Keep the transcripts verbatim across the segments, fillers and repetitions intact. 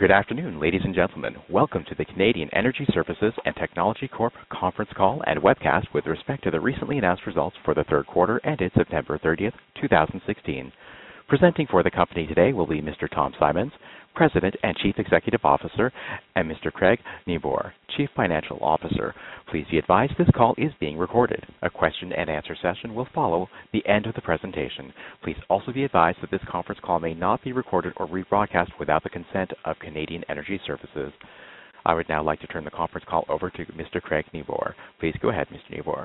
Good afternoon, ladies and gentlemen. Welcome to the Canadian Energy Services and Technology Corp conference call and webcast with respect to the recently announced results for the third quarter ended September thirtieth, two thousand sixteen. Presenting for the company today will be Mister Tom Simons, President and Chief Executive Officer, and Mister Craig Nieboer, Chief Financial Officer. Please be advised this call is being recorded. A question and answer session will follow the end of the presentation. Please also be advised that this conference call may not be recorded or rebroadcast without the consent of Canadian Energy Services. I would now like to turn the conference call over to Mister Craig Nieboer. Please go ahead, Mister Nieboer.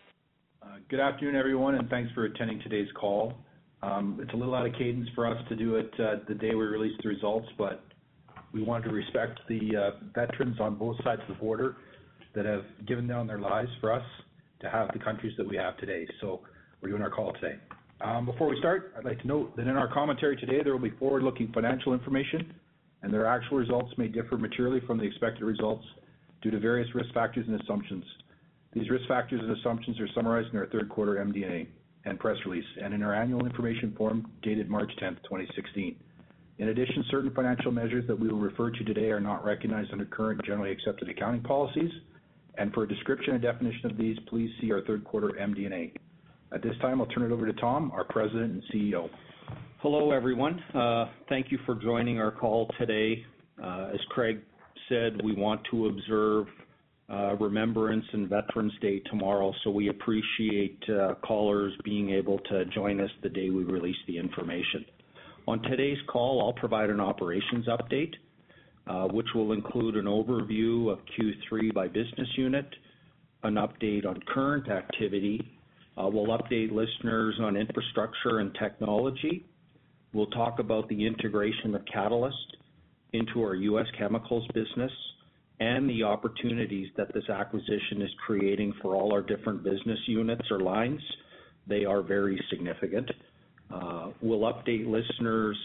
Uh, good afternoon, everyone, and thanks for attending today's call. Um, it's a little out of cadence for us to do it uh, the day we release the results, but we wanted to respect the uh, veterans on both sides of the border that have given down their lives for us to have the countries that we have today. So we're doing our call today. Um, before we start, I'd like to note that in our commentary today, there will be forward-looking financial information, and their actual results may differ materially from the expected results due to various risk factors and assumptions. These risk factors and assumptions are summarized in our third quarter M D and A and press release, and in our annual information form dated March tenth, twenty sixteen. In addition, certain financial measures that we will refer to today are not recognized under current generally accepted accounting policies, and for a description and definition of these, please see our third quarter M D and A. At this time, I'll turn it over to Tom, our President and C E O. Hello, everyone. Uh, thank you for joining our call today. Uh, as Craig said, we want to observe Uh, Remembrance and Veterans Day tomorrow, so we appreciate uh, callers being able to join us the day we release the information. On today's call, I'll provide an operations update, uh, which will include an overview of Q three by business unit, an update on current activity. Uh, we'll update listeners on infrastructure and technology. We'll talk about the integration of Catalyst into our U S chemicals business and the opportunities that this acquisition is creating for all our different business units or lines. They are very significant. Uh, we'll update listeners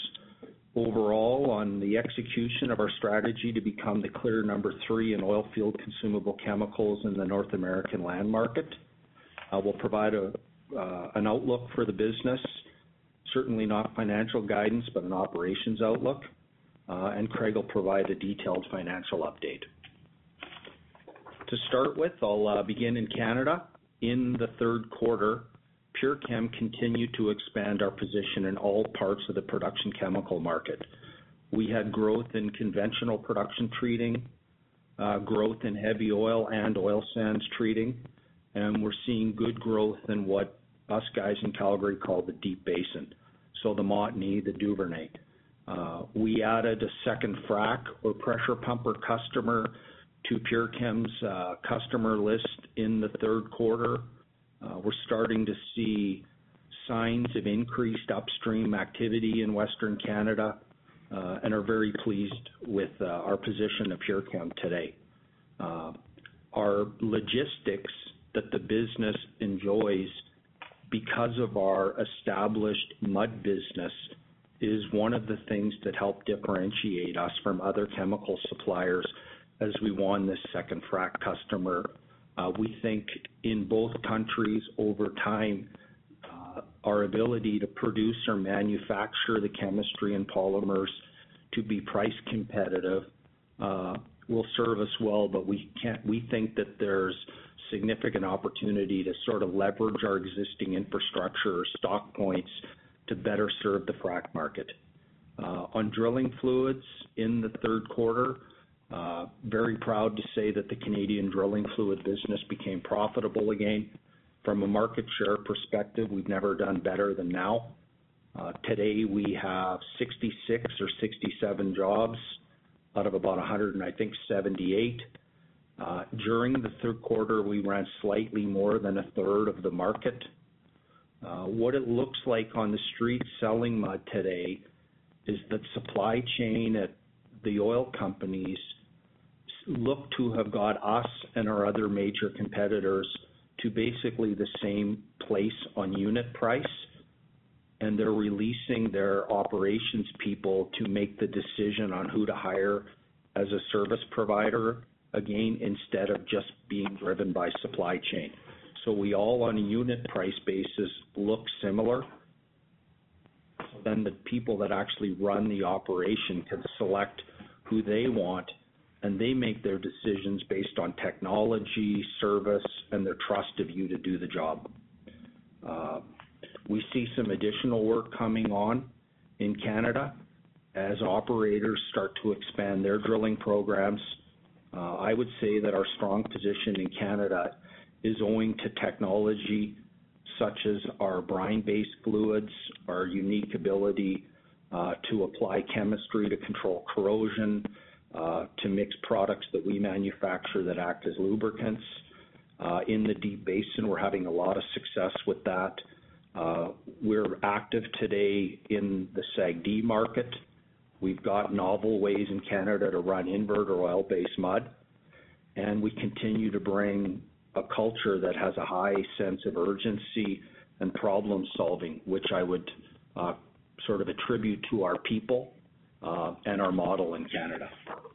overall on the execution of our strategy to become the clear number three in oil field consumable chemicals in the North American land market. Uh, we'll provide a, uh, an outlook for the business, certainly not financial guidance, but an operations outlook. Uh, and Craig will provide a detailed financial update. To start with, I'll uh, begin in Canada. In the third quarter, PureChem continued to expand our position in all parts of the production chemical market. We had growth in conventional production treating, uh, growth in heavy oil and oil sands treating, and we're seeing good growth in what us guys in Calgary call the Deep Basin, so the Montney, the Duvernay. Uh, we added a second frac or pressure pumper customer to PureChem's uh, customer list in the third quarter. Uh, we're starting to see signs of increased upstream activity in Western Canada uh, and are very pleased with uh, our position of PureChem today. Uh, our logistics that the business enjoys because of our established mud business is one of the things that help differentiate us from other chemical suppliers as we won this second frac customer. Uh, we think in both countries over time, uh, our ability to produce or manufacture the chemistry and polymers to be price competitive uh, will serve us well, but we can't. We think that there's significant opportunity to sort of leverage our existing infrastructure or stock points to better serve the frac market. Uh, on drilling fluids in the third quarter, Uh, very proud to say that the Canadian drilling fluid business became profitable again. From a market share perspective, we've never done better than now. Uh, today we have sixty-six or sixty-seven jobs out of about one hundred, I think, seventy-eight. Uh, during the third quarter, we ran slightly more than a third of the market. Uh, what it looks like on the street selling mud today is that supply chain at the oil companies look to have got us and our other major competitors to basically the same place on unit price, and they're releasing their operations people to make the decision on who to hire as a service provider, again, instead of just being driven by supply chain. So we all on a unit price basis look similar. So then the people that actually run the operation can select who they want, and they make their decisions based on technology, service, and their trust of you to do the job. Uh, we see some additional work coming on in Canada as operators start to expand their drilling programs. Uh, I would say that our strong position in Canada is owing to technology such as our brine-based fluids, our unique ability uh, to apply chemistry to control corrosion, uh, to mix products that we manufacture that act as lubricants. Uh, in the Deep Basin, we're having a lot of success with that. Uh, we're active today in the S A G D market. We've got novel ways in Canada to run invert or oil-based mud, and we continue to bring a culture that has a high sense of urgency and problem solving, which I would uh, sort of attribute to our people uh, and our model in Canada.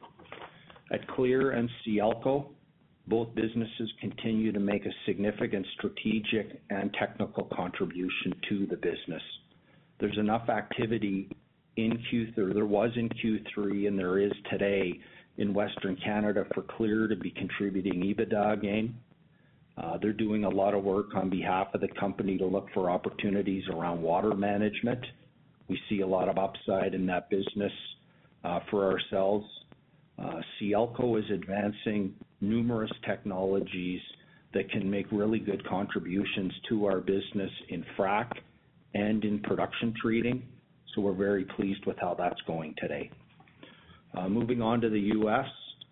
At Clear and Cielco, both businesses continue to make a significant strategic and technical contribution to the business. There's enough activity in Q three, there was in Q three, and there is today in Western Canada for Clear to be contributing EBITDA again. Uh, they're doing a lot of work on behalf of the company to look for opportunities around water management. We see a lot of upside in that business uh, for ourselves. Uh, Cielco is advancing numerous technologies that can make really good contributions to our business in frac and in production treating. So we're very pleased with how that's going today. Uh, moving on to the U S,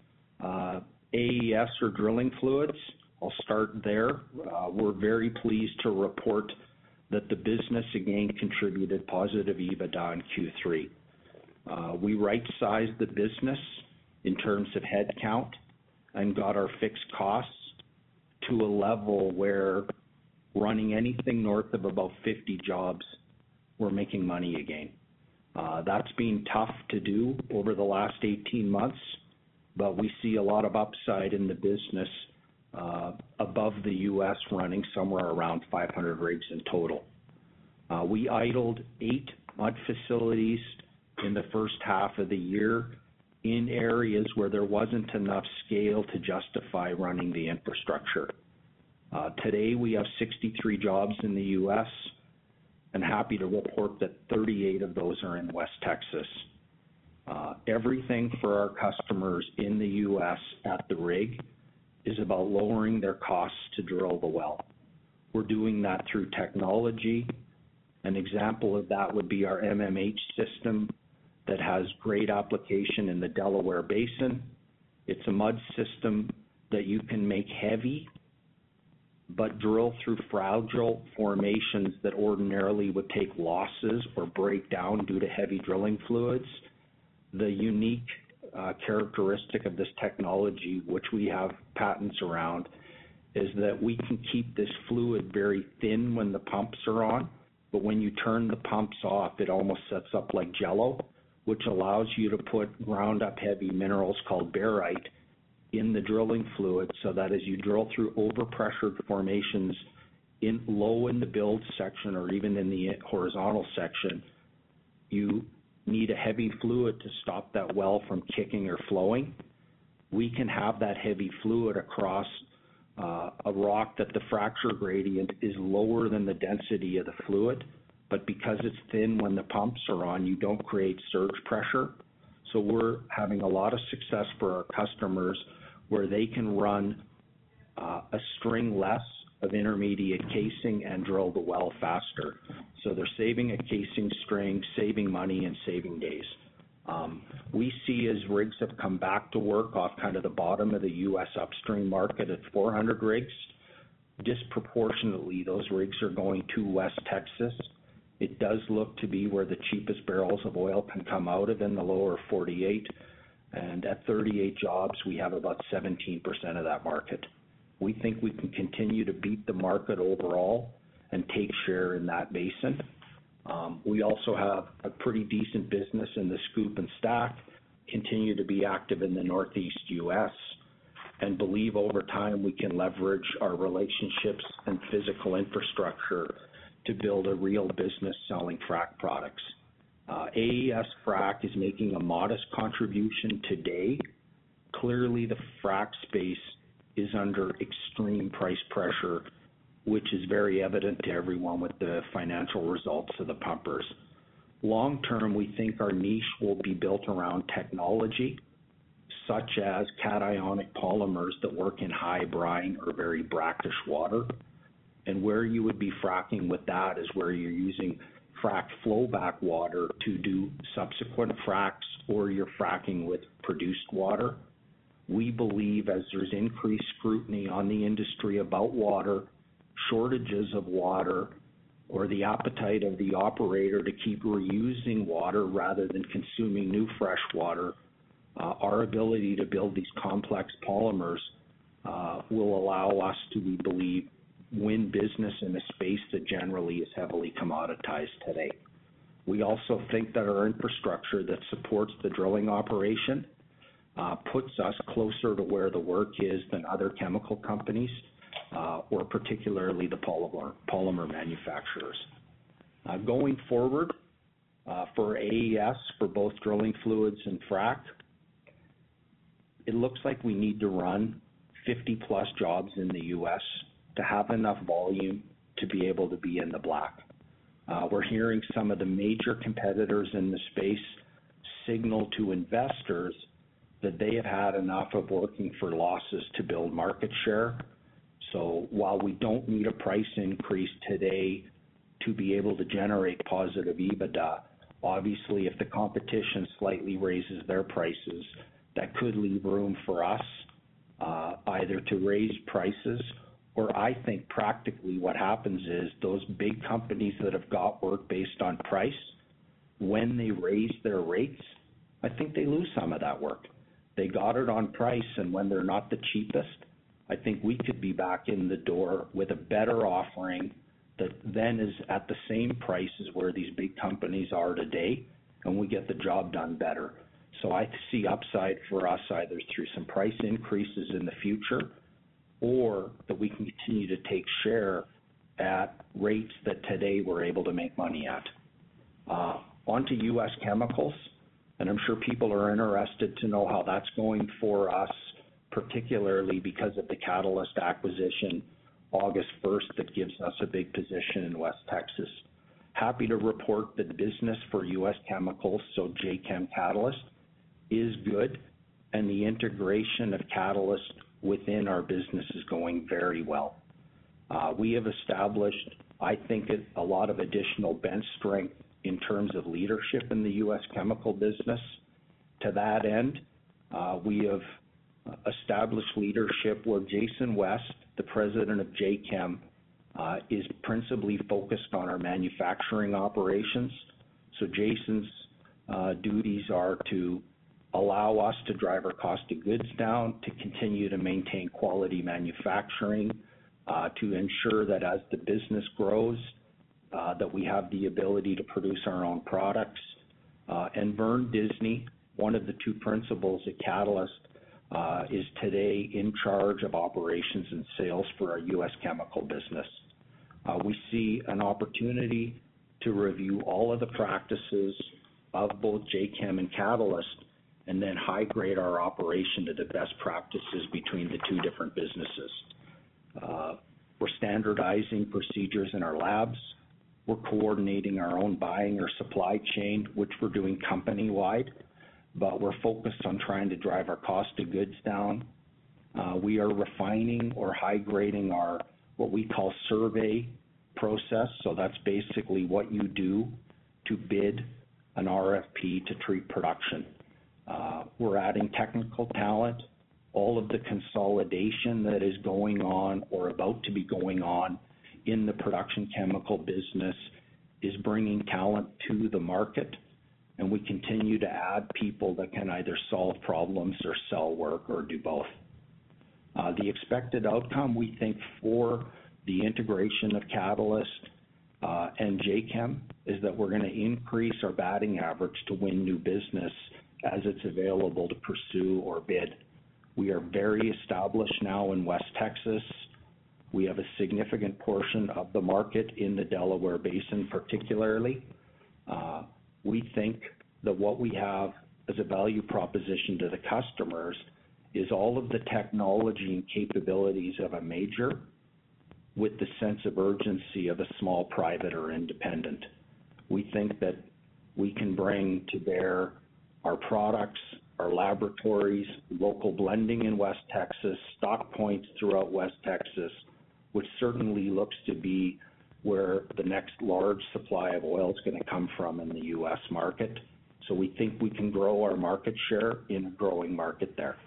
uh, A E S or drilling fluids, I'll start there. Uh, we're very pleased to report that the business again contributed positive EBITDA in Q three. Uh, we right-sized the business in terms of headcount and got our fixed costs to a level where running anything north of about fifty jobs, we're making money again. Uh, that's been tough to do over the last eighteen months, but we see a lot of upside in the business uh, above the U S running somewhere around five hundred rigs in total. Uh, we idled eight mud facilities in the first half of the year in areas where there wasn't enough scale to justify running the infrastructure. Uh, today we have sixty-three jobs in the U S, and happy to report that thirty-eight of those are in West Texas. Uh, everything for our customers in the U S at the rig is about lowering their costs to drill the well. We're doing that through technology. An example of that would be our M M H system that has great application in the Delaware Basin. It's a mud system that you can make heavy but drill through fragile formations that ordinarily would take losses or break down due to heavy drilling fluids. The unique uh, characteristic of this technology, which we have patents around, is that we can keep this fluid very thin when the pumps are on, but when you turn the pumps off, it almost sets up like jello, which allows you to put ground up heavy minerals called barite in the drilling fluid, so that as you drill through overpressured formations in low in the build section or even in the horizontal section, you need a heavy fluid to stop that well from kicking or flowing. We can have that heavy fluid across uh, a rock that the fracture gradient is lower than the density of the fluid, but because it's thin when the pumps are on, you don't create surge pressure. So we're having a lot of success for our customers where they can run uh, a string less of intermediate casing and drill the well faster. So they're saving a casing string, saving money, and saving days. Um, we see as rigs have come back to work off kind of the bottom of the U S upstream market at four hundred rigs, disproportionately those rigs are going to West Texas. It does look to be where the cheapest barrels of oil can come out of in the lower forty-eight. And at thirty-eight jobs, we have about seventeen percent of that market. We think we can continue to beat the market overall and take share in that basin. Um, we also have a pretty decent business in the scoop and stack, continue to be active in the Northeast U S, and believe over time we can leverage our relationships and physical infrastructure to build a real business selling frac products. Uh, A E S Frac is making a modest contribution today. Clearly, the frac space is under extreme price pressure, which is very evident to everyone with the financial results of the pumpers. Long term, we think our niche will be built around technology, such as cationic polymers that work in high brine or very brackish water. And where you would be fracking with that is where you're using fracked flowback water to do subsequent fracks, or you're fracking with produced water. We believe as there's increased scrutiny on the industry about water, shortages of water, or the appetite of the operator to keep reusing water rather than consuming new fresh water, uh, our ability to build these complex polymers uh, will allow us to, we believe, win business in a space that generally is heavily commoditized today. We also think that our infrastructure that supports the drilling operation uh, puts us closer to where the work is than other chemical companies, uh, or particularly the polymer, polymer manufacturers. Uh, going forward, uh, for A E S, for both drilling fluids and frac, it looks like we need to run fifty plus jobs in the U S to have enough volume to be able to be in the black. Uh, we're hearing some of the major competitors in the space signal to investors that they have had enough of working for losses to build market share. So while we don't need a price increase today to be able to generate positive EBITDA, obviously if the competition slightly raises their prices, that could leave room for us uh, either to raise prices, or I think practically what happens is those big companies that have got work based on price, when they raise their rates, I think they lose some of that work. They got it on price, and when they're not the cheapest, I think we could be back in the door with a better offering that then is at the same price as where these big companies are today, and we get the job done better. So I see upside for us either through some price increases in the future, or that we can continue to take share at rates that today we're able to make money at. Uh, on to U S chemicals, and I'm sure people are interested to know how that's going for us, particularly because of the Catalyst acquisition August first that gives us a big position in West Texas. Happy to report that business for U S chemicals, so Jachem Catalyst, is good, and the integration of Catalyst within our business is going very well. Uh, we have established, I think, a lot of additional bench strength in terms of leadership in the U S chemical business. To that end, uh, we have established leadership where Jason West, the president of Jachem, uh, is principally focused on our manufacturing operations. So Jason's uh, duties are to allow us to drive our cost of goods down, to continue to maintain quality manufacturing, uh, to ensure that as the business grows, uh, that we have the ability to produce our own products. Uh, and Vern Disney, one of the two principals at Catalyst, uh, is today in charge of operations and sales for our U S chemical business. Uh, we see an opportunity to review all of the practices of both Jachem and Catalyst, and then high grade our operation to the best practices between the two different businesses. Uh, we're standardizing procedures in our labs. We're coordinating our own buying or supply chain, which we're doing company-wide, but we're focused on trying to drive our cost of goods down. Uh, we are refining or high grading our what we call survey process. So that's basically what you do to bid an R F P to treat production. Uh, we're adding technical talent. All of the consolidation that is going on or about to be going on in the production chemical business is bringing talent to the market, and we continue to add people that can either solve problems or sell work or do both. Uh, the expected outcome, we think, for the integration of Catalyst uh, and Jachem is that we're going to increase our batting average to win new business as it's available to pursue or bid. We are very established now in West Texas. We have a significant portion of the market in the Delaware Basin particularly. Uh, we think that what we have as a value proposition to the customers is all of the technology and capabilities of a major with the sense of urgency of a small private or independent. We think that we can bring to bear our products, our laboratories, local blending in West Texas, stock points throughout West Texas, which certainly looks to be where the next large supply of oil is going to come from in the U S market. So we think we can grow our market share in a growing market there.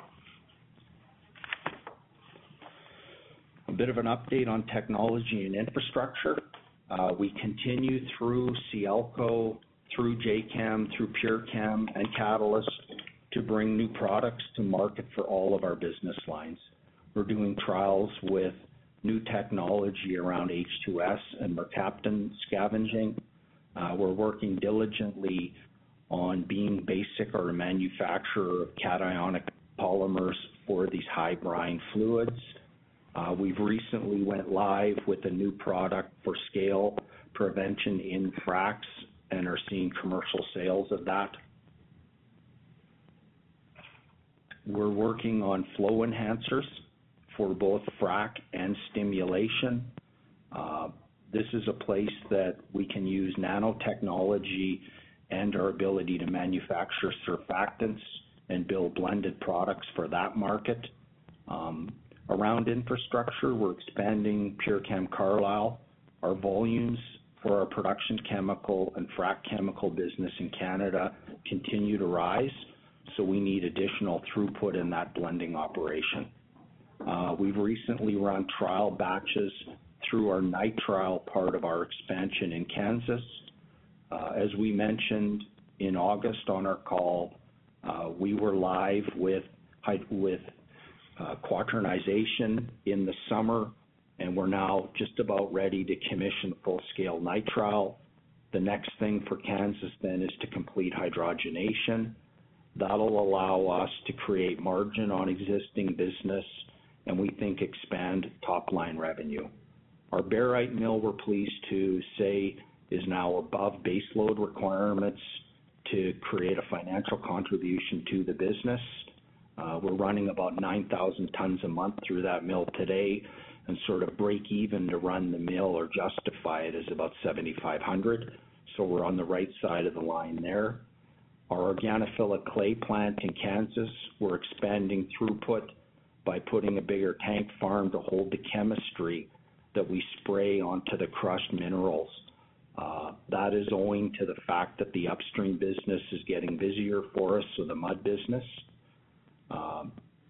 A bit of an update on technology and infrastructure. Uh, we continue through Cielco, through J CHEM, through PureChem, and Catalyst to bring new products to market for all of our business lines. We're doing trials with new technology around H two S and mercaptan scavenging. Uh, we're working diligently on being basic or a manufacturer of cationic polymers for these high brine fluids. Uh, we've recently went live with a new product for scale prevention in fracs and are seeing commercial sales of that. We're working on flow enhancers for both frac and stimulation. Uh, this is a place that we can use nanotechnology and our ability to manufacture surfactants and build blended products for that market. Um, around infrastructure, we're expanding PureChem Carlisle. Our volumes for our production chemical and frac chemical business in Canada continue to rise, so we need additional throughput in that blending operation. Uh, we've recently run trial batches through our nitrile part of our expansion in Kansas. Uh, as we mentioned in August on our call, uh, we were live with, with uh, quaternization in the summer, and we're now just about ready to commission full-scale nitrile. The next thing for Kansas then is to complete hydrogenation. That'll allow us to create margin on existing business and we think expand top-line revenue. Our barite mill, we're pleased to say, is now above baseload requirements to create a financial contribution to the business. Uh, we're running about nine thousand tons a month through that mill today, and sort of break even to run the mill or justify it is about seventy-five hundred. So we're on the right side of the line there. Our organophilic clay plant in Kansas, we're expanding throughput by putting a bigger tank farm to hold the chemistry that we spray onto the crushed minerals. Uh, that is owing to the fact that the upstream business is getting busier for us, so the mud business. Um,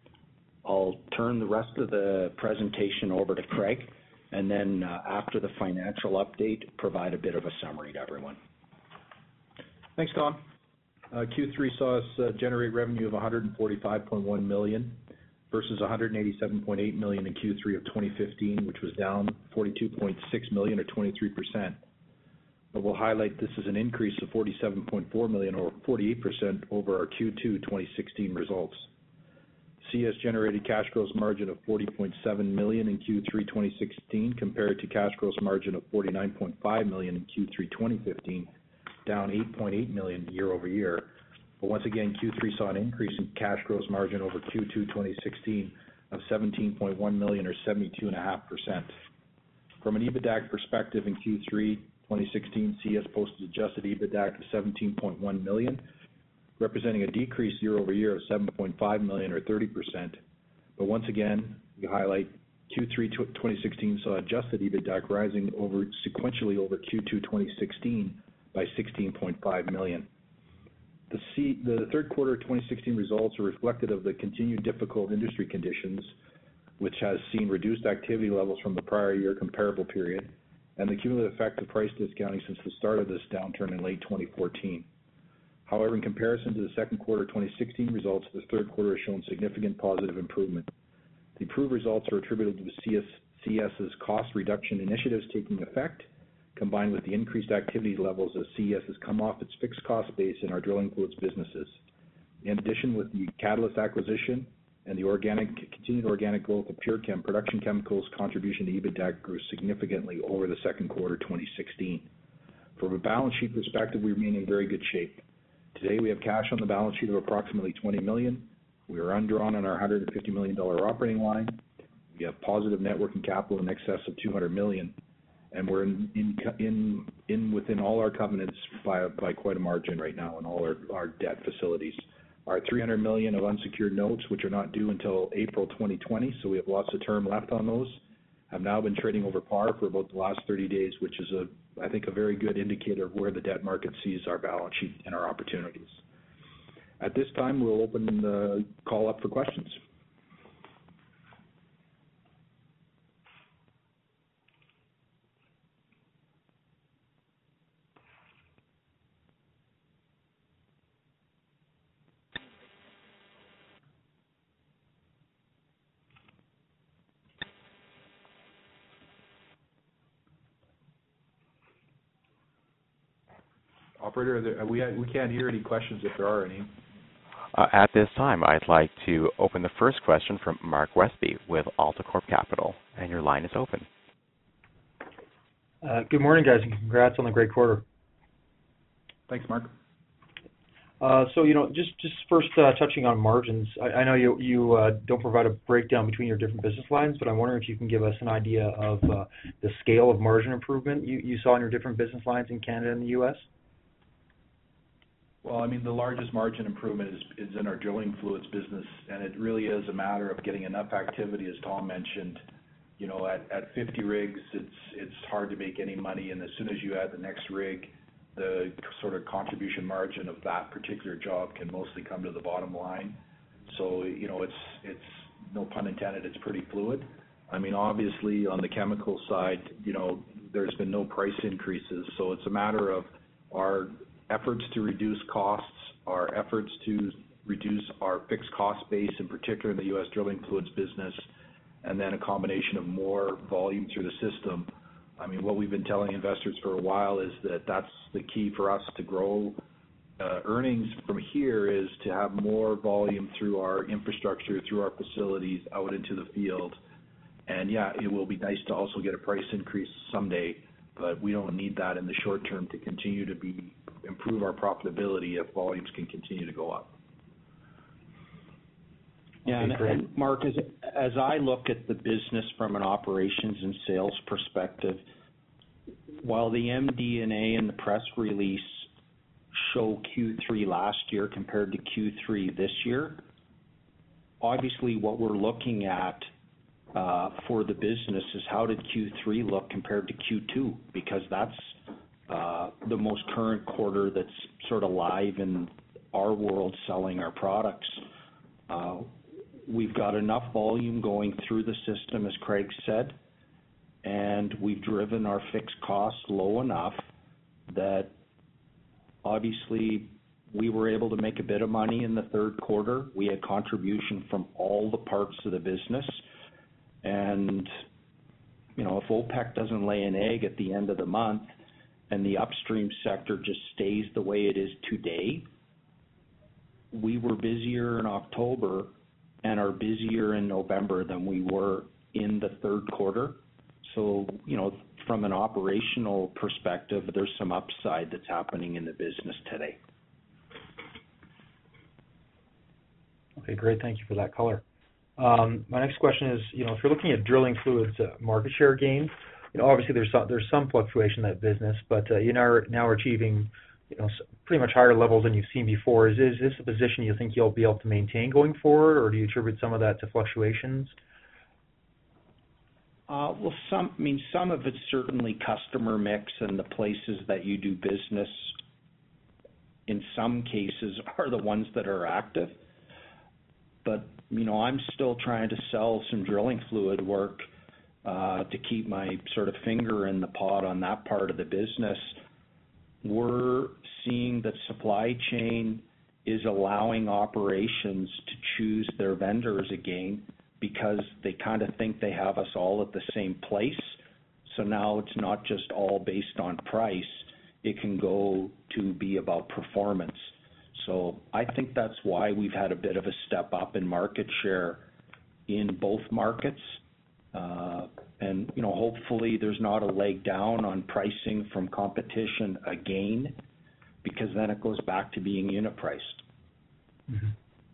I'll turn the rest of the presentation over to Craig, and then uh, after the financial update, provide a bit of a summary to everyone. Thanks, Tom. Uh, Q three saw us uh, generate revenue of one hundred forty-five point one million dollars versus one hundred eighty-seven point eight million dollars in Q three of twenty fifteen, which was down forty-two point six million dollars or twenty-three percent. But we'll highlight this is an increase of forty-seven point four million dollars or forty-eight percent over our Q two twenty sixteen results. C S generated cash gross margin of forty point seven million dollars in Q three twenty sixteen compared to cash gross margin of forty-nine point five million dollars in Q three twenty fifteen, down eight point eight million dollars year over year. But once again, Q three saw an increase in cash gross margin over Q two twenty sixteen of seventeen point one million dollars or seventy-two point five percent. From an EBITDA perspective in Q three twenty sixteen, C S posted adjusted EBITDA of seventeen point one million dollars, representing a decrease year over year of seven point five million dollars or thirty percent. But once again, we highlight Q three twenty sixteen saw adjusted EBITDA rising over sequentially over Q two twenty sixteen by sixteen point five million dollars. The, C, the third quarter twenty sixteen results are reflective of the continued difficult industry conditions, which has seen reduced activity levels from the prior year comparable period, and the cumulative effect of price discounting since the start of this downturn in late twenty fourteen. However, in comparison to the second quarter twenty sixteen results, the third quarter has shown significant positive improvement. The improved results are attributable to C S, CS's cost reduction initiatives taking effect, combined with the increased activity levels as C S has come off its fixed cost base in our drilling fluids businesses. In addition, with the Catalyst acquisition and the organic, continued organic growth of PureChem, production chemicals contribution to EBITDA grew significantly over the second quarter twenty sixteen. From a balance sheet perspective, we remain in very good shape. Today, we have cash on the balance sheet of approximately twenty million dollars. We are undrawn on our one hundred fifty million dollars operating line. We have positive net working capital in excess of two hundred million dollars, and we're in in in, in within all our covenants by by quite a margin right now in all our, our debt facilities. Our three hundred million dollars of unsecured notes, which are not due until April twenty twenty, so we have lots of term left on those, have now been trading over par for about the last thirty days, which is a I think a very good indicator of where the debt market sees our balance sheet and our opportunities. At this time, we'll open the call up for questions. Operator, there, we, we can't hear any questions if there are any. Uh, at this time, I'd like to open the first question from Mark Westby with AltaCorp Capital, and your line is open. Uh, good morning, guys, and congrats on the great quarter. Thanks, Mark. Uh, so, you know, just just first uh, touching on margins, I, I know you you uh, don't provide a breakdown between your different business lines, but I'm wondering if you can give us an idea of uh, the scale of margin improvement you, you saw in your different business lines in Canada and the U S. Well, I mean, the largest margin improvement is, is in our drilling fluids business, and it really is a matter of getting enough activity, as Tom mentioned. You know, at, at fifty rigs, it's it's hard to make any money, and as soon as you add the next rig, the sort of contribution margin of that particular job can mostly come to the bottom line. So, you know, it's it's no pun intended, it's pretty fluid. I mean, obviously, on the chemical side, you know, there's been no price increases, so it's a matter of our efforts to reduce costs, our efforts to reduce our fixed cost base, in particular in the U S drilling fluids business, and then a combination of more volume through the system. I mean, what we've been telling investors for a while is that that's the key for us to grow uh, earnings from here, is to have more volume through our infrastructure, through our facilities, out into the field. And yeah, it will be nice to also get a price increase someday, but we don't need that in the short term to continue to be improve our profitability if volumes can continue to go up. Yeah, and, and Mark, as, as I look at the business from an operations and sales perspective, while the M D and A and the press release show Q three last year compared to Q three this year, obviously what we're looking at uh, for the business is how did Q three look compared to Q two, because that's uh, the most current quarter that's sort of live in our world selling our products. Uh, we've got enough volume going through the system, as Craig said, and we've driven our fixed costs low enough that obviously we were able to make a bit of money in the third quarter. We had contribution from all the parts of the business. And, you know, if OPEC doesn't lay an egg at the end of the month and the upstream sector just stays the way it is today, we were busier in October and are busier in November than we were in the third quarter. So, you know, from an operational perspective, there's some upside that's happening in the business today. Okay, great. Thank you for that color. Um, my next question is, you know, if you're looking at drilling fluids uh, market share gain, you know, obviously there's some, there's some fluctuation in that business, but uh, you now now are achieving, you know, pretty much higher levels than you've seen before. Is, is this a position you think you'll be able to maintain going forward, or do you attribute some of that to fluctuations? Uh, well, some, I mean, some of it's certainly customer mix, and the places that you do business in some cases are the ones that are active. But, you know, I'm still trying to sell some drilling fluid work uh, to keep my sort of finger in the pot on that part of the business. We're seeing that supply chain is allowing operations to choose their vendors again, because they kind of think they have us all at the same place. So now it's not just all based on price. It can go to be about performance. So I think that's why we've had a bit of a step up in market share in both markets. Uh, And, you know, hopefully there's not a leg down on pricing from competition again, because then it goes back to being unit priced. Mm-hmm.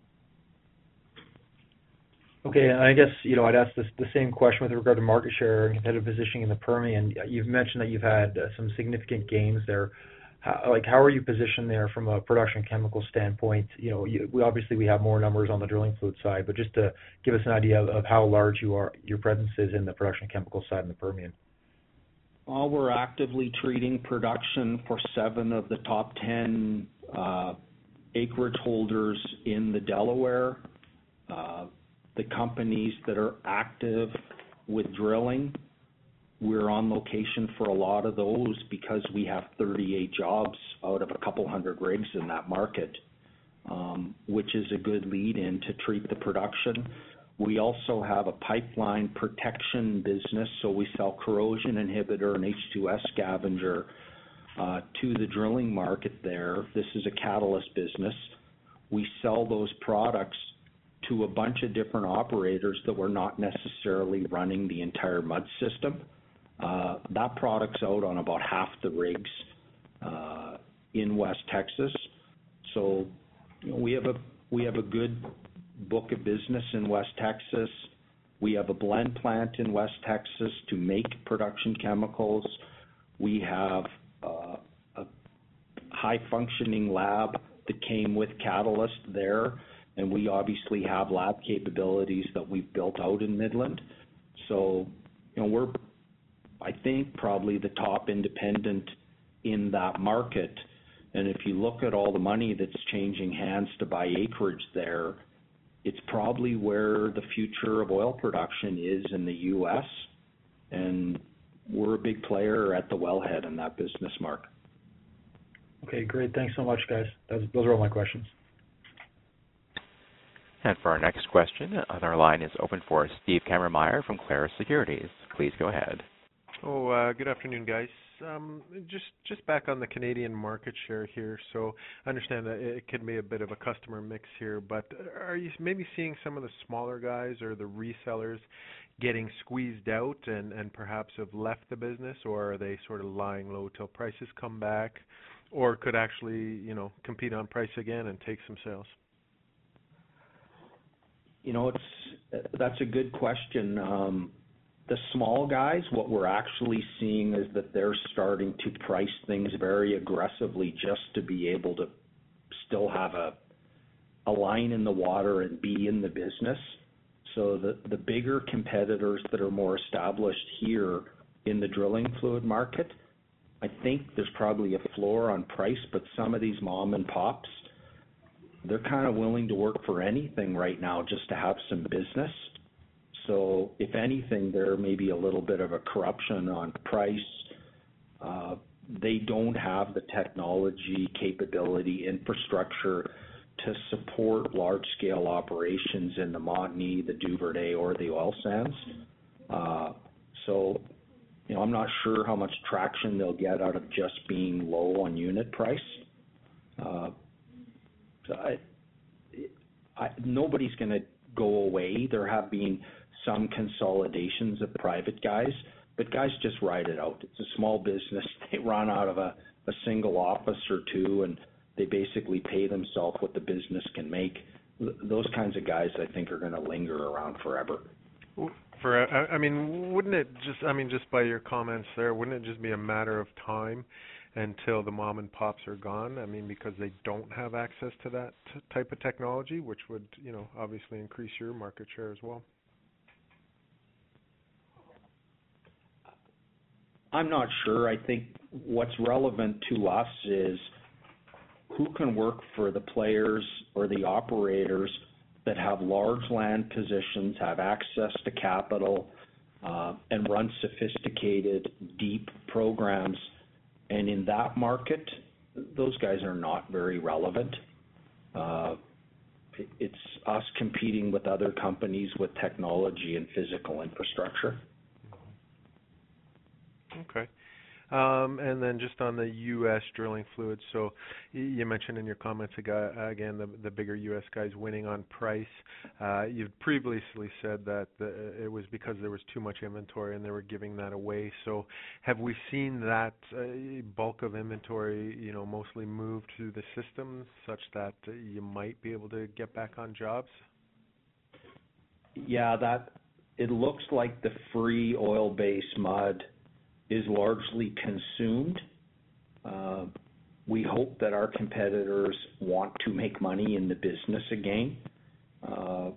Okay, and I guess, you know, I'd ask this, the same question with regard to market share and competitive positioning in the Permian. You've mentioned that you've had uh, some significant gains there. How, like, how are you positioned there from a production chemical standpoint? You know, you, we obviously we have more numbers on the drilling fluid side, but just to give us an idea of, of how large you are, your presence is in the production chemical side in the Permian. Well, we're actively treating production for seven of the top ten uh, acreage holders in the Delaware. Uh, the companies that are active with drilling, we're on location for a lot of those because we have thirty-eight jobs out of a couple hundred rigs in that market, um, which is a good lead in to treat the production. We also have a pipeline protection business, so we sell corrosion inhibitor and H two S scavenger uh, to the drilling market there. This is a catalyst business. We sell those products to a bunch of different operators that were not necessarily running the entire mud system. Uh, that product's out on about half the rigs uh, in West Texas. So, you know, we have a we have a good book of business in West Texas. We have a blend plant in West Texas to make production chemicals. We have uh, a high functioning lab that came with Catalyst there, and we obviously have lab capabilities that we've built out in Midland. So, you know, we're, I think, probably the top independent in that market. And if you look at all the money that's changing hands to buy acreage there, it's probably where the future of oil production is in the U S, and we're a big player at the wellhead in that business, Mark. Okay, great. Thanks so much, guys. Those, those are all my questions. And for our next question, our line is open for Steve Kammermeyer from Clarus Securities. Please go ahead. Oh, uh, good afternoon, guys. Um, just just back on the Canadian market share here. So I understand that it could be a bit of a customer mix here, but are you maybe seeing some of the smaller guys or the resellers getting squeezed out and, and perhaps have left the business, or are they sort of lying low till prices come back, or could actually, you know, compete on price again and take some sales? You know, it's that's a good question. Um, the small guys, what we're actually seeing is that they're starting to price things very aggressively just to be able to still have a a line in the water and be in the business. So the, the bigger competitors that are more established here in the drilling fluid market, I think there's probably a floor on price, but some of these mom and pops, they're kind of willing to work for anything right now just to have some business. So if anything, there may be a little bit of a corruption on price. Uh, they don't have the technology, capability, infrastructure to support large-scale operations in the Montney, the Duvernay, or the oil sands. Uh, so, you know, I'm not sure how much traction they'll get out of just being low on unit price. Uh, so I, I, nobody's going to go away. There have been some consolidations of private guys, but guys just ride it out. It's a small business. They run out of a, a single office or two, and they basically pay themselves what the business can make. Those kinds of guys, I think, are going to linger around forever. For, I mean, wouldn't it just, I mean, just by your comments there, wouldn't it just be a matter of time until the mom and pops are gone? I mean, because they don't have access to that t- type of technology, which would, you know, obviously increase your market share as well. I'm not sure. I think what's relevant to us is who can work for the players or the operators that have large land positions, have access to capital, uh, and run sophisticated, deep programs. And in that market, those guys are not very relevant. Uh, it's us competing with other companies with technology and physical infrastructure. Okay. Um, and then just on the U S drilling fluids, so you mentioned in your comments again the, the bigger U S guys winning on price. Uh, you've previously said that the, it was because there was too much inventory and they were giving that away. So have we seen that uh, bulk of inventory, you know, mostly moved through the system such that uh, you might be able to get back on jobs? Yeah, that it looks like the free oil-based mud is largely consumed. Uh, we hope that our competitors want to make money in the business again. Uh,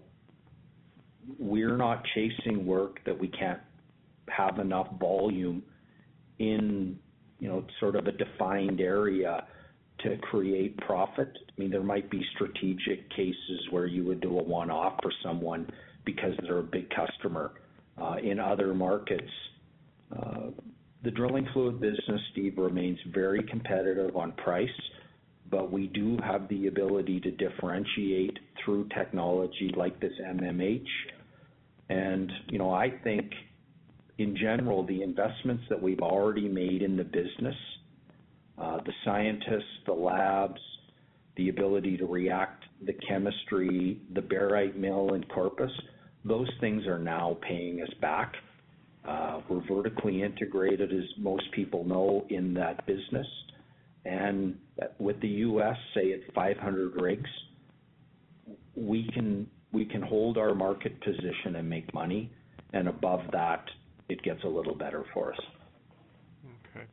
we're not chasing work that we can't have enough volume in, you know, sort of a defined area to create profit. I mean, there might be strategic cases where you would do a one-off for someone because they're a big customer. Uh, in other markets, uh, the drilling fluid business, Steve, remains very competitive on price, but we do have the ability to differentiate through technology like this M M H. And, you know, I think in general, the investments that we've already made in the business, uh, the scientists, the labs, the ability to react the chemistry, the barite mill in Corpus, those things are now paying us back. Uh, we're vertically integrated, as most people know, in that business. And with the U S, say at five hundred rigs, we can we can hold our market position and make money. And above that, it gets a little better for us. Okay.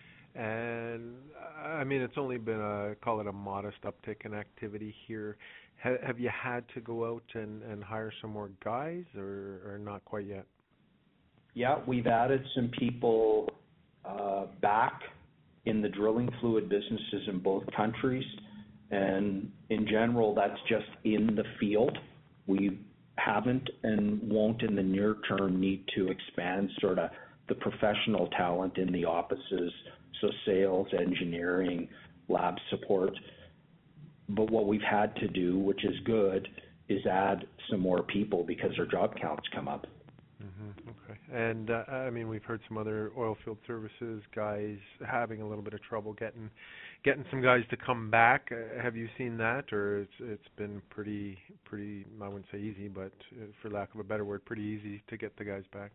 And I mean, it's only been a, call it a modest uptick in activity here. Ha- have you had to go out and, and hire some more guys, or, or not quite yet? Yeah, we've added some people uh, back in the drilling fluid businesses in both countries. And in general, that's just in the field. We haven't and won't in the near term need to expand sort of the professional talent in the offices, so sales, engineering, lab support. But what we've had to do, which is good, is add some more people because our job counts come up. Mm-hmm. Okay. And uh, I mean, we've heard some other oil field services guys having a little bit of trouble getting getting some guys to come back. Uh, have you seen that, or it's it's been pretty pretty I wouldn't say easy, but uh, for lack of a better word, pretty easy to get the guys back?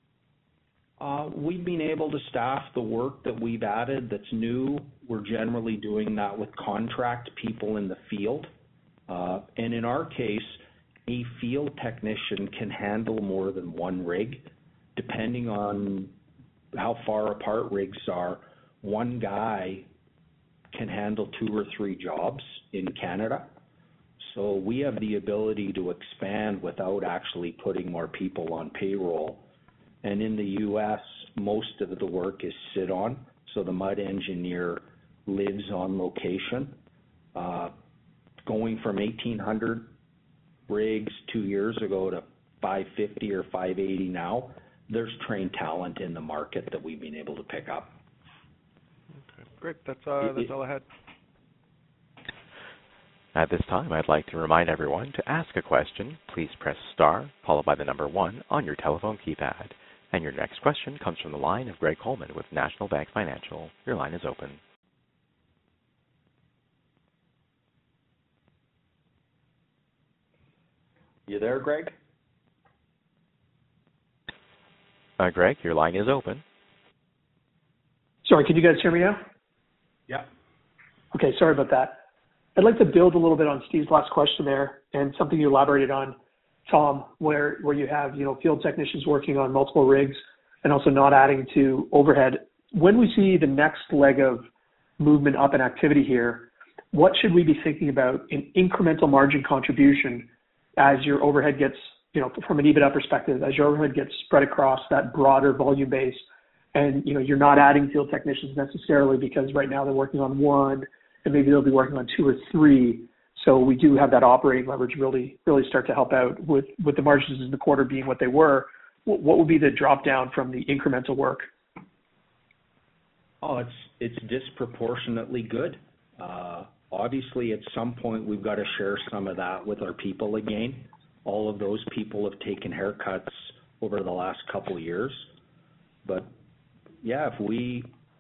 Uh, we've been able to staff the work that we've added that's new. We're generally doing that with contract people in the field. Uh, and in our case, a field technician can handle more than one rig. Depending on how far apart rigs are, one guy can handle two or three jobs in Canada. So we have the ability to expand without actually putting more people on payroll. And in the U S, most of the work is sit-on, so the mud engineer lives on location. Uh, going from eighteen hundred rigs two years ago to five fifty or five eighty now, there's trained talent in the market that we've been able to pick up. Okay, great. That's uh, that's all I had. At this time, I'd like to remind everyone to ask a question. Please press star followed by the number one on your telephone keypad. And your next question comes from the line of Greg Coleman with National Bank Financial. Your line is open. You there, Greg? Uh, Greg, your line is open. Sorry, can you guys hear me now? Yeah. Okay, sorry about that. I'd like to build a little bit on Steve's last question there, and something you elaborated on, Tom, where, where you have, you know, field technicians working on multiple rigs and also not adding to overhead. When we see the next leg of movement up in activity here, what should we be thinking about in incremental margin contribution as your overhead gets, you know, from an EBITDA perspective, as your overhead gets spread across that broader volume base, and, you know, you're not adding field technicians necessarily because right now they're working on one, and maybe they'll be working on two or three. So we do have that operating leverage really, really start to help out with, with the margins in the quarter being what they were. What would be the drop down from the incremental work? Oh, it's it's disproportionately good. Uh, obviously, at some point, we've got to share some of that with our people again. All of those people have taken haircuts over the last couple of years. But, yeah, if we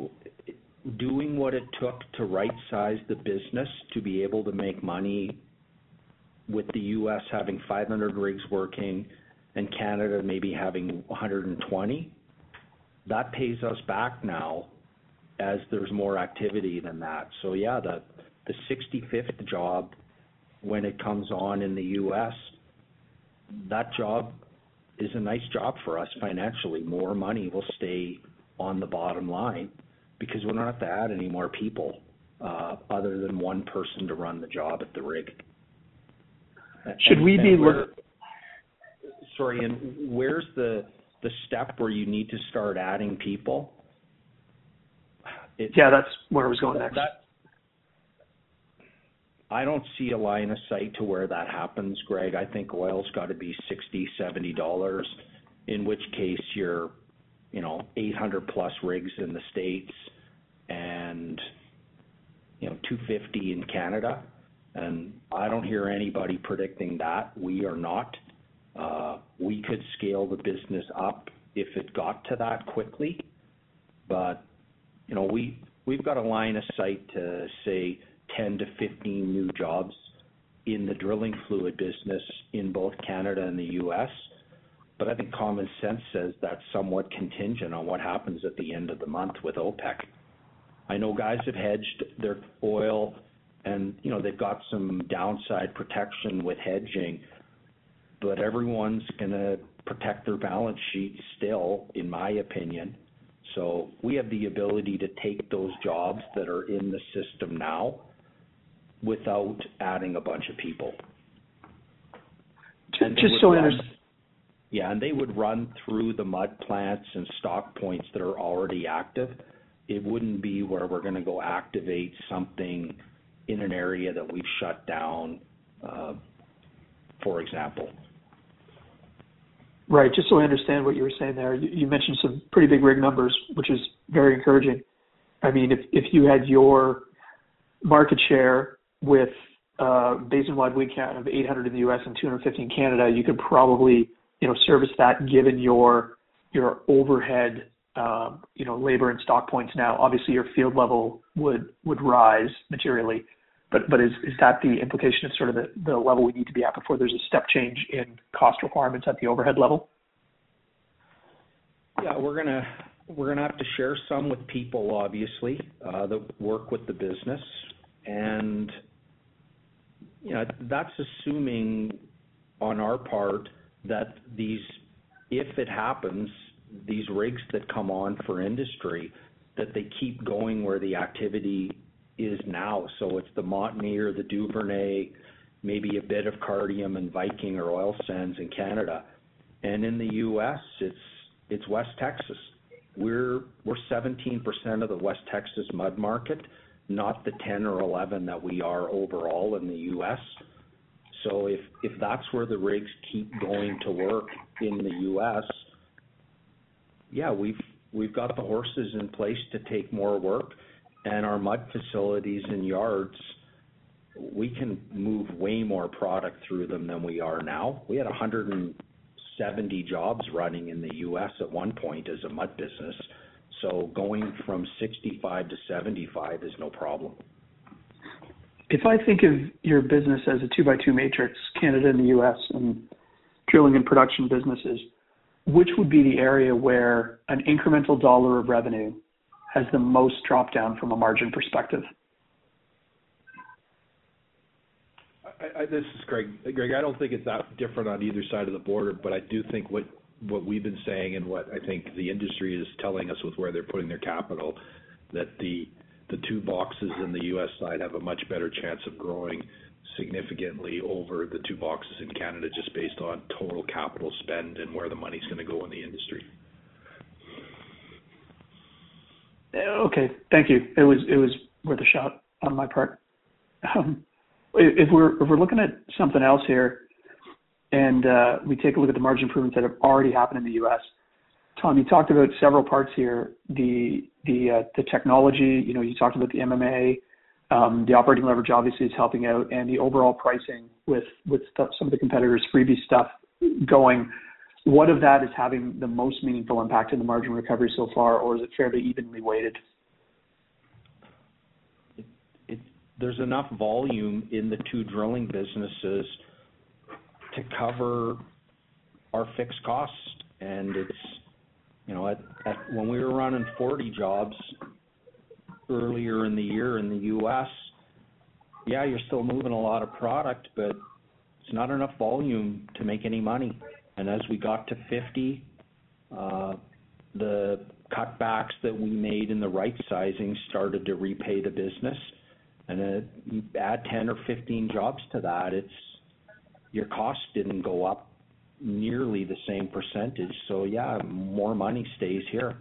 doing what it took to right-size the business to be able to make money with the U S having five hundred rigs working and Canada maybe having one hundred twenty, that pays us back now as there's more activity than that. So yeah, the, the sixty-fifth job, when it comes on in the U S, that job is a nice job for us financially. More money will stay on the bottom line because we don't have to add any more people uh, other than one person to run the job at the rig. Should and, we be where, sorry, and where's the the step where you need to start adding people? It, yeah, that's where I was going next. That, I don't see a line of sight to where that happens, Greg. I think oil's got to be sixty, seventy dollars, in which case you're, you know, eight hundred plus rigs in the States and, you know, two fifty in Canada. And I don't hear anybody predicting that. We are not. Uh, we could scale the business up if it got to that quickly. But, you know, we, we've got a line of sight to, say, ten to fifteen new jobs in the drilling fluid business in both Canada and the U S. But I think common sense says that's somewhat contingent on what happens at the end of the month with OPEC. I know guys have hedged their oil and, you know, they've got some downside protection with hedging, but everyone's going to protect their balance sheet still, in my opinion. So we have the ability to take those jobs that are in the system now without adding a bunch of people. And just so I understand. Yeah, and they would run through the mud plants and stock points that are already active. It wouldn't be where we're going to go activate something in an area that we've shut down, uh, for example. Right, just so I understand what you were saying there, you, you mentioned some pretty big rig numbers, which is very encouraging. I mean, if, if you had your market share with uh, basin-wide rig count of eight hundred in the U S and two hundred fifty in Canada, you could probably, you know, service that given your your overhead, uh, you know, labor and stock points now. Obviously, your field level would would rise materially, but but is is that the implication of sort of the, the level we need to be at before there's a step change in cost requirements at the overhead level? Yeah, we're gonna we're gonna have to share some with people, obviously, uh, that work with the business, and you know that's assuming on our part that these, if it happens, these rigs that come on for industry, that they keep going where the activity is now. So it's the Montney or the Duvernay, maybe a bit of Cardium and Viking or oil sands in Canada. And in the U S, it's it's West Texas. We're we're seventeen percent of the West Texas mud market, not the ten or eleven that we are overall in the U S. So if, if that's where the rigs keep going to work in the U S, yeah, we've we've got the horses in place to take more work, and our mud facilities and yards, we can move way more product through them than we are now. We had one hundred seventy jobs running in the U S at one point as a mud business, so going from sixty-five to seventy-five is no problem. If I think of your business as a two by two matrix, Canada and the U S, and drilling and production businesses, which would be the area where an incremental dollar of revenue has the most drop down from a margin perspective? I, I, this is Greg. Greg, I don't think it's that different on either side of the border, but I do think what, what we've been saying and what I think the industry is telling us with where they're putting their capital, that the the two boxes in the U S side have a much better chance of growing significantly over the two boxes in Canada, just based on total capital spend and where the money's going to go in the industry. Okay, thank you. It was it was worth a shot on my part. Um, if we're if we're looking at something else here, and uh, we take a look at the margin improvements that have already happened in the U S, Tom, you talked about several parts here. The the uh, the technology, you know, you talked about the M M A, um, the operating leverage obviously is helping out, and the overall pricing with with stuff, some of the competitors' freebie stuff going. What of that is having the most meaningful impact in the margin recovery so far, or is it fairly evenly weighted? there's enough volume in the two drilling businesses to cover our fixed costs. And it's, you know, at, at when we were running forty jobs earlier in the year in the U S, yeah, you're still moving a lot of product, but it's not enough volume to make any money. And as we got to fifty, uh, the cutbacks that we made in the right sizing started to repay the business. And uh, you add ten or fifteen jobs to that, it's your costs didn't go up nearly the same percentage. So yeah, more money stays here.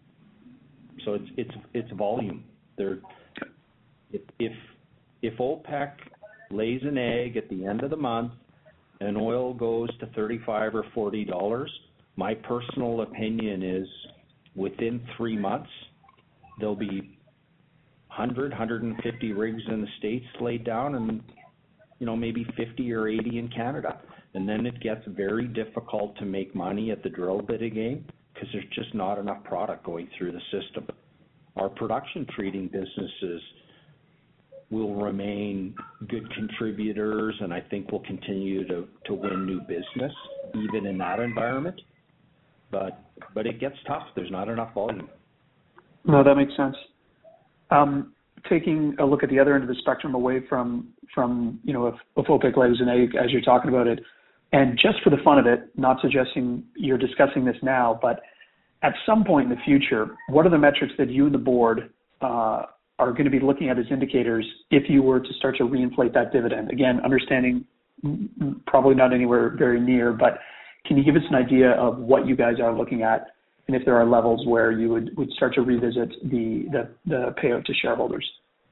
So it's it's it's volume. There, if if if OPEC lays an egg at the end of the month and oil goes to thirty-five or forty dollars, my personal opinion is within three months there'll be one hundred, one hundred fifty rigs in the States laid down, and you know maybe fifty or eighty in Canada. And then it gets very difficult to make money at the drill bit again because there's just not enough product going through the system. Our production treating businesses will remain good contributors, and I think we'll continue to, to win new business even in that environment. But but it gets tough. There's not enough volume. No, that makes sense. Um, taking a look at the other end of the spectrum, away from from you know if, if OPEC lays an egg as you're talking about it, and just for the fun of it, not suggesting you're discussing this now, but at some point in the future, what are the metrics that you and the board uh, are going to be looking at as indicators if you were to start to reinflate that dividend? Again, understanding probably not anywhere very near, but can you give us an idea of what you guys are looking at, and if there are levels where you would, would start to revisit the, the, the payout to shareholders?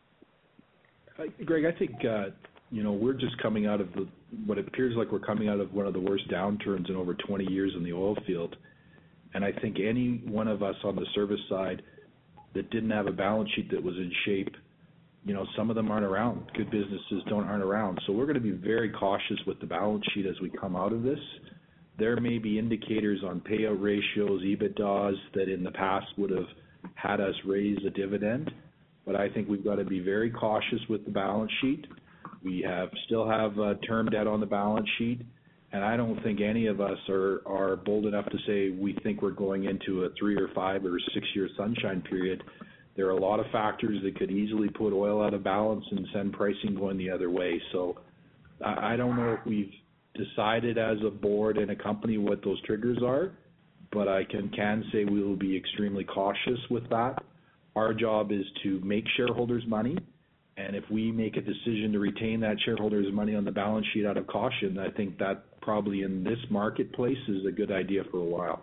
Uh, Greg, I think, uh, you know, we're just coming out of the, what appears like we're coming out of one of the worst downturns in over twenty years in the oil field. And I think any one of us on the service side that didn't have a balance sheet that was in shape, you know, some of them aren't around. Good businesses don't aren't around. So we're going to be very cautious with the balance sheet as we come out of this. There may be indicators on payout ratios, EBITDAs, that in the past would have had us raise a dividend. But I think we've got to be very cautious with the balance sheet. We have still have uh, term debt on the balance sheet. And I don't think any of us are, are bold enough to say we think we're going into a three or five or six-year sunshine period. There are a lot of factors that could easily put oil out of balance and send pricing going the other way. So I don't know if we've decided as a board and a company what those triggers are, but I can, can say we will be extremely cautious with that. Our job is to make shareholders money. And if we make a decision to retain that shareholders' money on the balance sheet out of caution, I think that probably in this marketplace is a good idea for a while.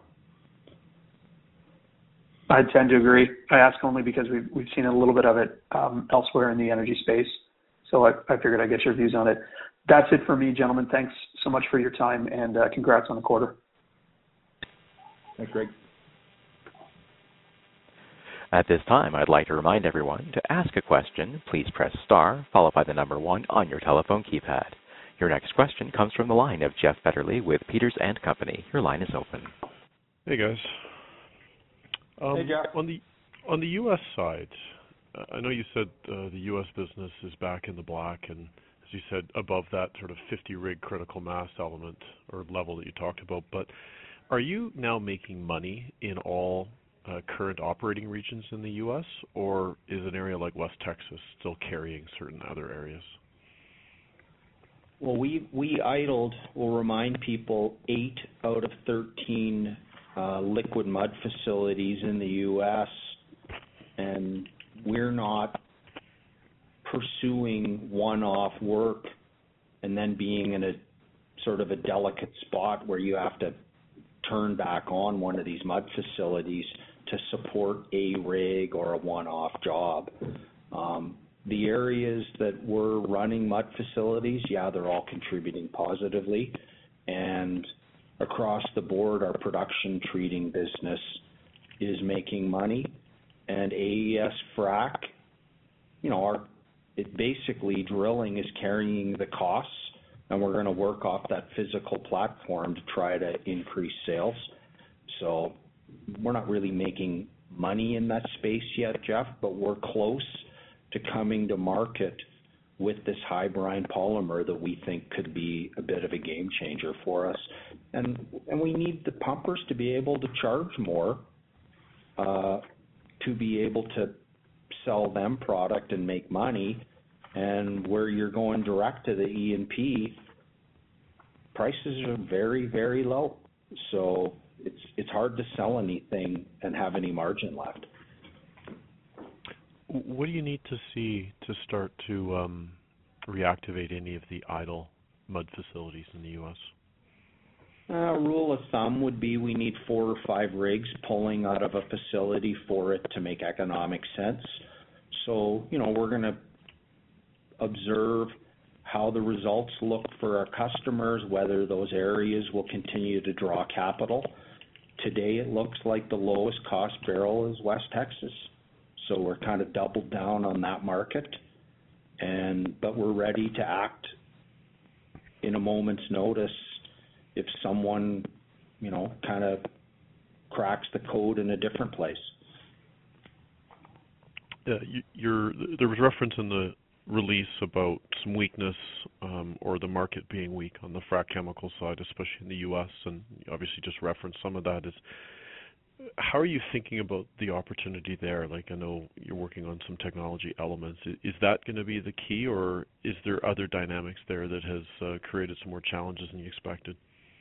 I tend to agree. I ask only because we've we've seen a little bit of it um, elsewhere in the energy space. So I, I figured I'd get your views on it. That's it for me, gentlemen. Thanks so much for your time, and uh, congrats on the quarter. Thanks, Greg. At this time, I'd like to remind everyone to ask a question, please press star, followed by the number one on your telephone keypad. Your next question comes from the line of Jeff Fetterly with Peters and Company. Your line is open. Hey, guys. Um, Hey, Jeff. On the, on the U S side, uh, I know you said uh, the U S business is back in the black, and as you said, above that sort of fifty rig critical mass element or level that you talked about. But are you now making money in all Uh, current operating regions in the U S, or is an area like West Texas still carrying certain other areas? Well, we we idled, we'll remind people, eight out of thirteen uh, liquid mud facilities in the U S, and we're not pursuing one-off work and then being in a sort of a delicate spot where you have to turn back on one of these mud facilities to support a rig or a one-off job. Um, the areas that we're running mud facilities, yeah, they're all contributing positively. And across the board, our production treating business is making money. And A E S Frac, you know, our it basically drilling is carrying the costs, and we're going to work off that physical platform to try to increase sales. So we're not really making money in that space yet, Jeff, but we're close to coming to market with this high brine polymer that we think could be a bit of a game changer for us. And and we need the pumpers to be able to charge more uh, to be able to sell them product and make money. And where you're going direct to the E and P, prices are very, very low. So it's it's hard to sell anything and have any margin left. What do you need to see to start to um, reactivate any of the idle mud facilities in the U S? Uh, rule of thumb would be we need four or five rigs pulling out of a facility for it to make economic sense. So, you know, we're going to observe how the results look for our customers, whether those areas will continue to draw capital. Today it looks like the lowest cost barrel is West Texas. So we're kind of doubled down on that market, and but we're ready to act in a moment's notice if someone, you know, kind of cracks the code in a different place. Yeah, you, you're, there was reference in the release about some weakness um, or the market being weak on the frac chemical side, especially in the U S, and you obviously just referenced some of that. Is how are you thinking about the opportunity there? Like, I know you're working on some technology elements. Is that going to be the key, or is there other dynamics there that has uh, created some more challenges than you expected?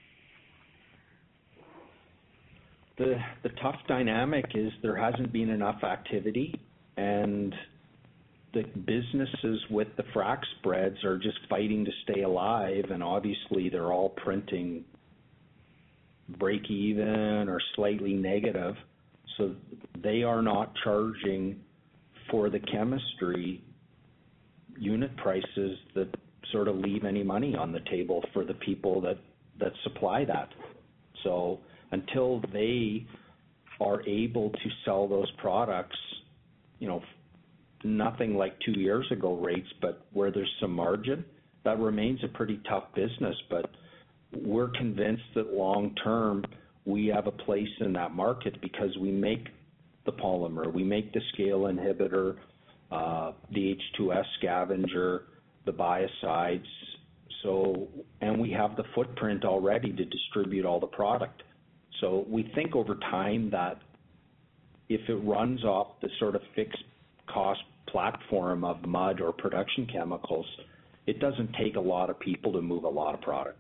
The the tough dynamic is there hasn't been enough activity, and the businesses with the frac spreads are just fighting to stay alive, and obviously they're all printing break even or slightly negative, so they are not charging for the chemistry unit prices that sort of leave any money on the table for the people that, that supply that. So until they are able to sell those products, you know, nothing like two years ago rates, but where there's some margin, that remains a pretty tough business. But we're convinced that long term we have a place in that market because we make the polymer, we make the scale inhibitor, uh, the H two S scavenger, the biocides. So, and we have the footprint already to distribute all the product. So we think over time that if it runs off the sort of fixed cost platform of mud or production chemicals, it doesn't take a lot of people to move a lot of product.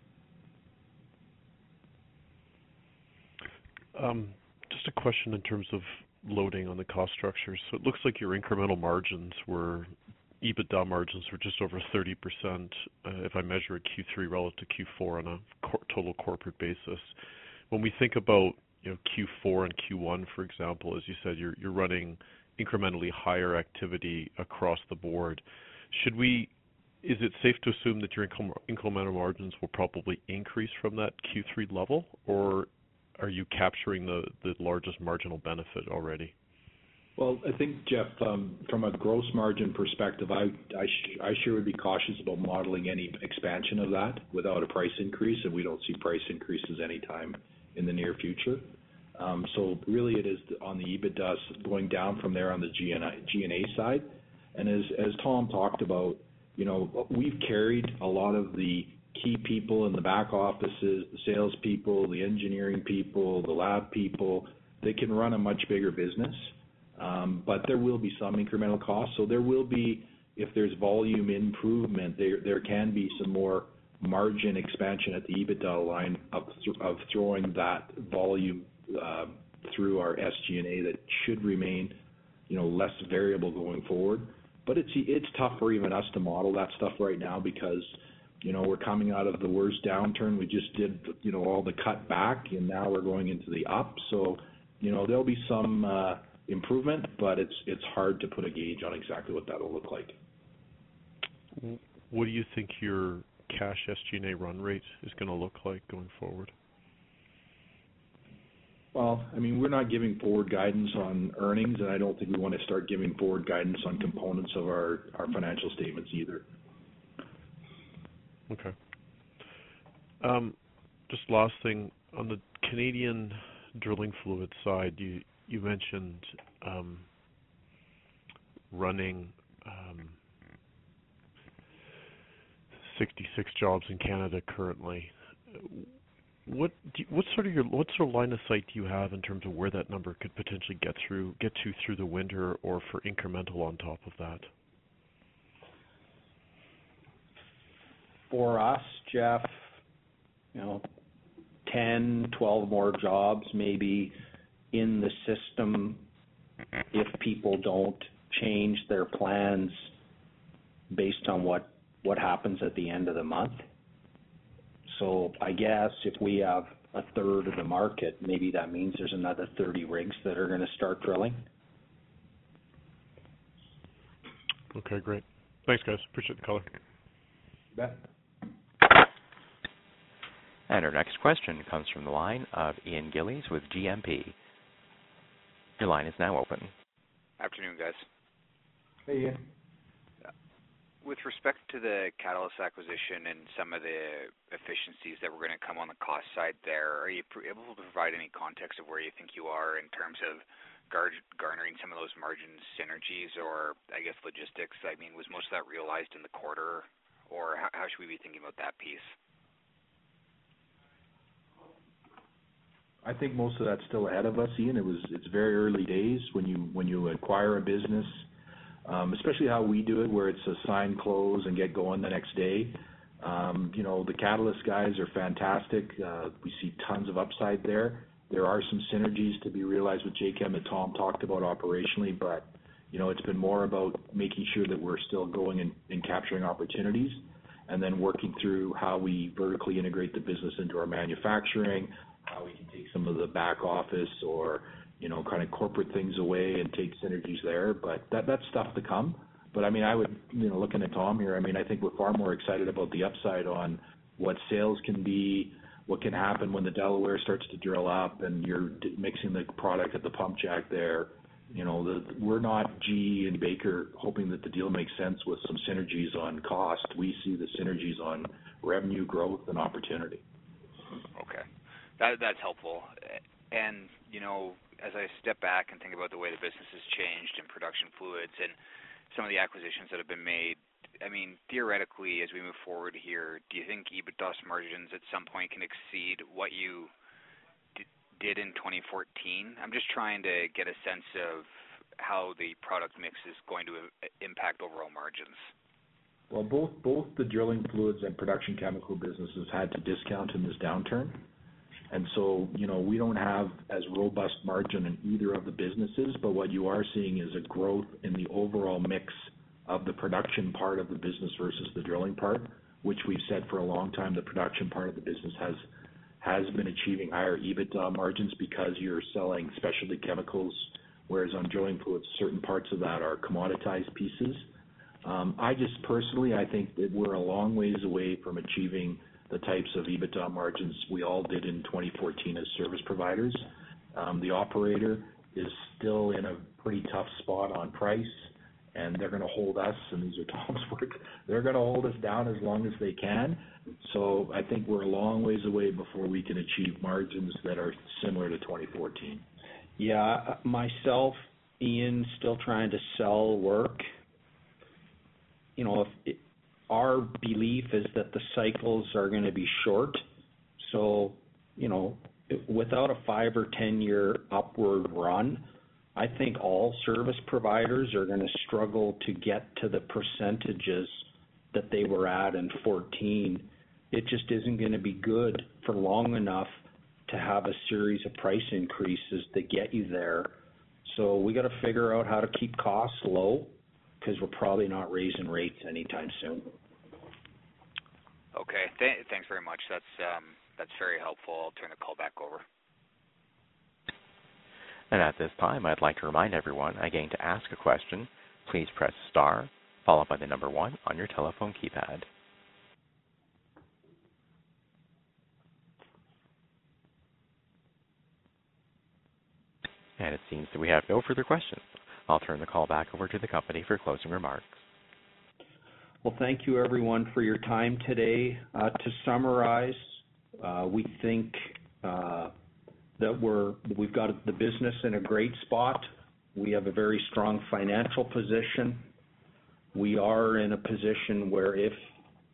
Um, just a question in terms of loading on the cost structure. So it looks like your incremental margins were, EBITDA margins were just over thirty percent uh, if I measure a Q three relative to Q four on a cor- total corporate basis. When we think about, you know, Q four and Q one, for example, as you said, you're, you're running incrementally higher activity across the board. Should we, is it safe to assume that your incre- incremental margins will probably increase from that Q three level, or are you capturing the, the largest marginal benefit already? Well, I think, Jeff, um, from a gross margin perspective, I, I, sh- I sure would be cautious about modeling any expansion of that without a price increase, and we don't see price increases anytime in the near future. Um, so really it is on the EBITDA going down from there on the G and A side. And as, as Tom talked about, you know, we've carried a lot of the key people in the back offices, the sales people, the engineering people, the lab people. They can run a much bigger business, um, but there will be some incremental costs. So there will be, if there's volume improvement, there there can be some more margin expansion at the EBITDA line of, of throwing that volume uh, through our S G and A that should remain, you know, less variable going forward. But it's it's tough for even us to model that stuff right now because, you know, we're coming out of the worst downturn. We just did, you know, all the cut back, and now we're going into the up. So, you know, there'll be some uh, improvement, but it's it's hard to put a gauge on exactly what that'll look like. What do you think your cash S G and A run rate is going to look like going forward? Well, I mean, we're not giving forward guidance on earnings, and I don't think we want to start giving forward guidance on components of our, our financial statements either. Okay. Um, just last thing, on the Canadian drilling fluid side, you, you mentioned um, running um, sixty-six jobs in Canada currently. What do you, what sort of your what sort of line of sight do you have in terms of where that number could potentially get through get to through the winter, or for incremental on top of that? For us, Jeff, you know, ten, twelve more jobs maybe in the system if people don't change their plans based on what, what happens at the end of the month. So I guess if we have a third of the market, maybe that means there's another thirty rigs that are going to start drilling. Okay, great. Thanks, guys. Appreciate the color. You bet. And our next question comes from the line of Ian Gillies with G M P. Your line is now open. Afternoon, guys. Hey, Ian. With respect to the Catalyst acquisition and some of the efficiencies that were going to come on the cost side there, are you able to provide any context of where you think you are in terms of gar- garnering some of those margin synergies, or I guess logistics? I mean, was most of that realized in the quarter, or how, how should we be thinking about that piece? I think most of that's still ahead of us, Ian. It was it's very early days when you when you acquire a business, um, especially how we do it, where it's a sign, close, and get going the next day. Um, you know, the Catalyst guys are fantastic. Uh, we see tons of upside there. There are some synergies to be realized with J CHEM that Tom talked about operationally, but you know, it's been more about making sure that we're still going and, and capturing opportunities, and then working through how we vertically integrate the business into our manufacturing, how we can take some of the back office or, you know, kind of corporate things away and take synergies there. But that that's stuff to come. But I mean, I would, you know, looking at Tom here, I mean, I think we're far more excited about the upside on what sales can be, what can happen when the Delaware starts to drill up and you're mixing the product at the pump jack there. You know, the, we're not G E and Baker hoping that the deal makes sense with some synergies on cost. We see the synergies on revenue growth and opportunity. Okay. That, that's helpful. And, you know, as I step back and think about the way the business has changed in production fluids and some of the acquisitions that have been made, I mean, theoretically, as we move forward here, do you think EBITDA margins at some point can exceed what you d- did in twenty fourteen? I'm just trying to get a sense of how the product mix is going to impact overall margins. Well, both both the drilling fluids and production chemical businesses had to discount in this downturn. And so, you know, we don't have as robust margin in either of the businesses, but what you are seeing is a growth in the overall mix of the production part of the business versus the drilling part, which we've said for a long time the production part of the business has has been achieving higher EBITDA margins because you're selling specialty chemicals, whereas on drilling fluids, certain parts of that are commoditized pieces. Um, I just personally, I think that we're a long ways away from achieving the types of EBITDA margins we all did in twenty fourteen as service providers. Um, the operator is still in a pretty tough spot on price, and they're going to hold us, and these are Tom's words, they're going to hold us down as long as they can. So I think we're a long ways away before we can achieve margins that are similar to twenty fourteen. Yeah, myself, Ian, still trying to sell work. You know, if it, our belief is that the cycles are going to be short. So, you know, without a five or ten year upward run, I think all service providers are going to struggle to get to the percentages that they were at in fourteen. It just isn't going to be good for long enough to have a series of price increases that get you there. So we got to figure out how to keep costs low, because we're probably not raising rates anytime soon. Okay, Th- thanks very much. That's um, that's very helpful. I'll turn the call back over. And at this time, I'd like to remind everyone, again, to ask a question, please press star, followed by the number one on your telephone keypad. And it seems that we have no further questions. I'll turn the call back over to the company for closing remarks. Well, thank you, everyone, for your time today. Uh, to summarize, uh, we think uh, that we're, we've got the business in a great spot. We have a very strong financial position. We are in a position where if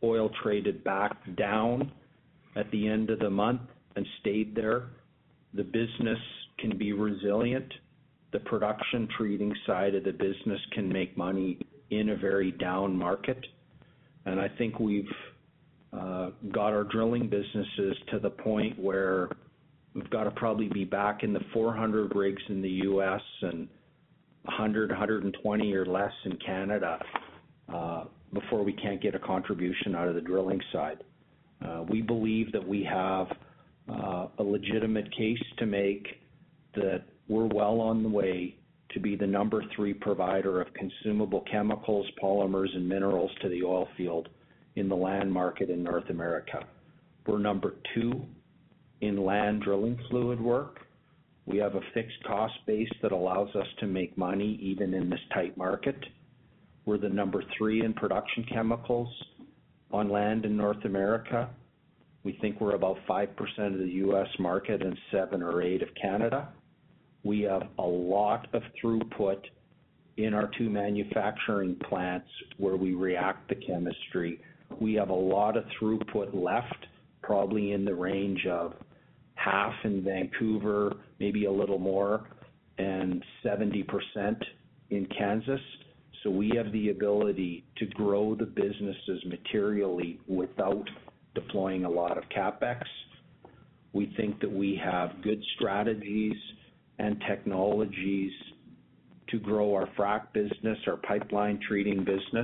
oil traded back down at the end of the month and stayed there. The business can be resilient. The production treating side of the business can make money in a very down market. And I think we've uh, got our drilling businesses to the point where we've got to probably be back in the four hundred rigs in the U S and one hundred, one hundred twenty or less in Canada uh, before we can't get a contribution out of the drilling side. Uh, we believe that we have uh, a legitimate case to make that we're well on the way to be the number three provider of consumable chemicals, polymers, and minerals to the oil field in the land market in North America. We're number two in land drilling fluid work. We have a fixed cost base that allows us to make money even in this tight market. We're the number three in production chemicals on land in North America. We think we're about five percent of the U S market and seven or eight of Canada. We have a lot of throughput in our two manufacturing plants where we react the chemistry. We have a lot of throughput left, probably in the range of half in Vancouver, maybe a little more, and seventy percent in Kansas. So we have the ability to grow the businesses materially without deploying a lot of CapEx. We think that we have good strategies and technologies to grow our frac business, our pipeline treating business,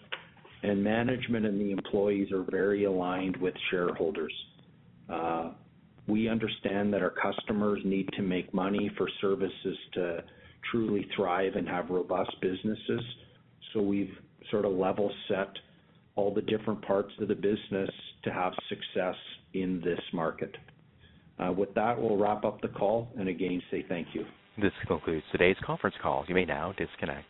and management and the employees are very aligned with shareholders. Uh, we understand that our customers need to make money for services to truly thrive and have robust businesses, so we've sort of level set all the different parts of the business to have success in this market. Uh, with that, we'll wrap up the call and again say thank you. This concludes today's conference call. You may now disconnect.